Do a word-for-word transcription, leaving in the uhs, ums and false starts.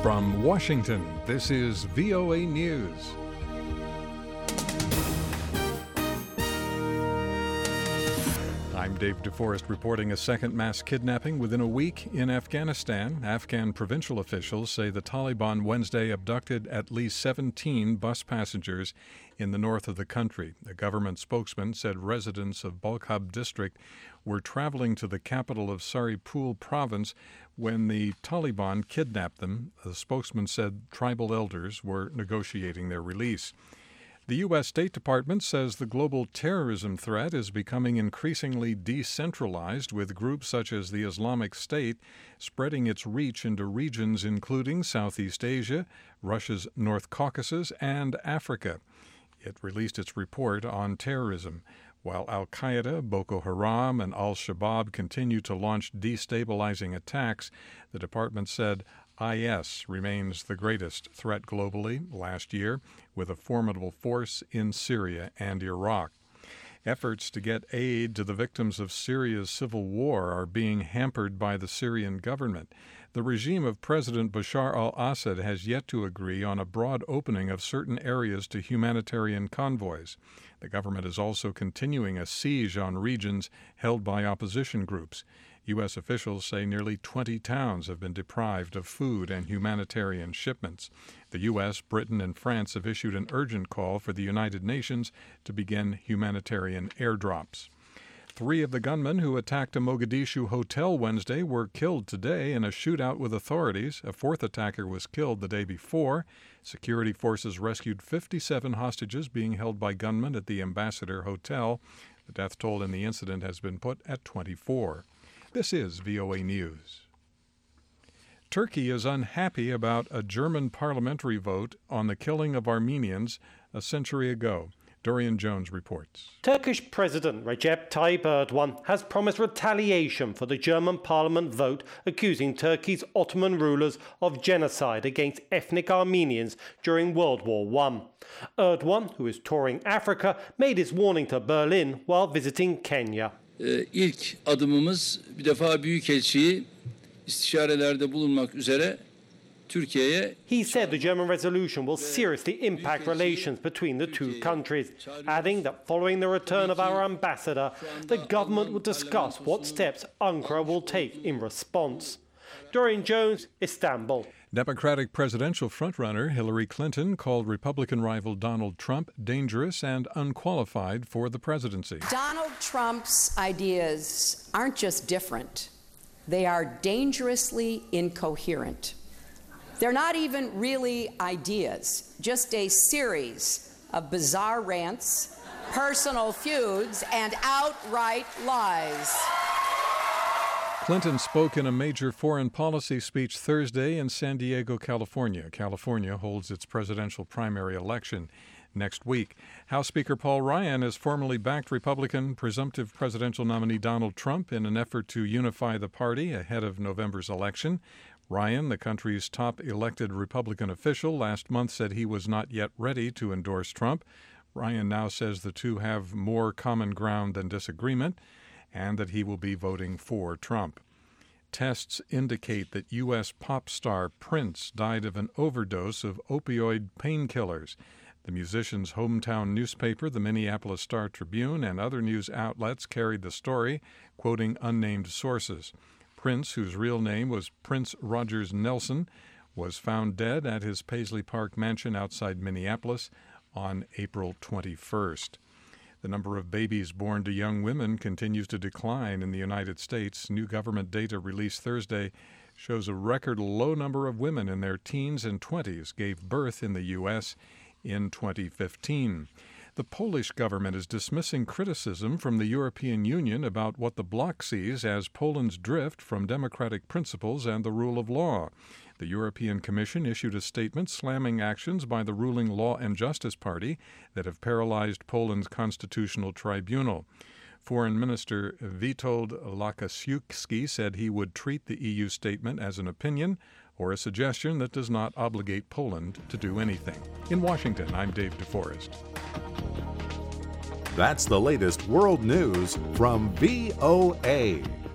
From Washington, this is V O A News. I'm Dave DeForest reporting a second mass kidnapping within a week in Afghanistan. Afghan provincial officials say the Taliban Wednesday abducted at least seventeen bus passengers in the north of the country. A government spokesman said residents of Balkhab district were traveling to the capital of Saripul province when the Taliban kidnapped them. The spokesman said tribal elders were negotiating their release. The U S State Department says the global terrorism threat is becoming increasingly decentralized, with groups such as the Islamic State spreading its reach into regions including Southeast Asia, Russia's North Caucasus, and Africa. It released its report on terrorism. While al-Qaeda, Boko Haram, and al-Shabaab continue to launch destabilizing attacks, the department said I S remains the greatest threat globally last year, with a formidable force in Syria and Iraq. Efforts to get aid to the victims of Syria's civil war are being hampered by the Syrian government. The regime of President Bashar al-Assad has yet to agree on a broad opening of certain areas to humanitarian convoys. The government is also continuing a siege on regions held by opposition groups. U S officials say nearly twenty towns have been deprived of food and humanitarian shipments. The U S, Britain, and France have issued an urgent call for the United Nations to begin humanitarian airdrops. Three of the gunmen who attacked a Mogadishu hotel Wednesday were killed today in a shootout with authorities. A fourth attacker was killed the day before. Security forces rescued fifty-seven hostages being held by gunmen at the Ambassador Hotel. The death toll in the incident has been put at twenty-four. This is V O A News. Turkey is unhappy about a German parliamentary vote on the killing of Armenians a century ago. Dorian Jones reports. Turkish President Recep Tayyip Erdogan has promised retaliation for the German parliament vote accusing Turkey's Ottoman rulers of genocide against ethnic Armenians during World War One. Erdogan, who is touring Africa, made his warning to Berlin while visiting Kenya. Ee, ilk adımımız bir defa Büyükelçiyi istişarelerde bulunmak üzere Türkiye'ye. He said the German resolution will seriously impact relations between the two countries, adding that following the return of our ambassador, the government will discuss what steps Ankara will take in response. Dorian Jones, Istanbul. Democratic presidential frontrunner Hillary Clinton called Republican rival Donald Trump dangerous and unqualified for the presidency. Donald Trump's ideas aren't just different, they are dangerously incoherent. They're not even really ideas, just a series of bizarre rants, personal feuds, and outright lies. Clinton spoke in a major foreign policy speech Thursday in San Diego, California. California holds its presidential primary election next week. House Speaker Paul Ryan has formally backed Republican presumptive presidential nominee Donald Trump in an effort to unify the party ahead of November's election. Ryan, the country's top elected Republican official, last month said he was not yet ready to endorse Trump. Ryan now says the two have more common ground than disagreement, and that he will be voting for Trump. Tests indicate that U S pop star Prince died of an overdose of opioid painkillers. The musician's hometown newspaper, the Minneapolis Star-Tribune, and other news outlets carried the story, quoting unnamed sources. Prince, whose real name was Prince Rogers Nelson, was found dead at his Paisley Park mansion outside Minneapolis on April twenty-first. The number of babies born to young women continues to decline in the United States. New government data released Thursday shows a record low number of women in their teens and twenties gave birth in the U S in twenty fifteen. The Polish government is dismissing criticism from the European Union about what the bloc sees as Poland's drift from democratic principles and the rule of law. The European Commission issued a statement slamming actions by the ruling Law and Justice Party that have paralyzed Poland's constitutional tribunal. Foreign Minister Witold Łukasiewicz said he would treat the E U statement as an opinion or a suggestion that does not obligate Poland to do anything. In Washington, I'm Dave DeForest. That's the latest world news from V O A.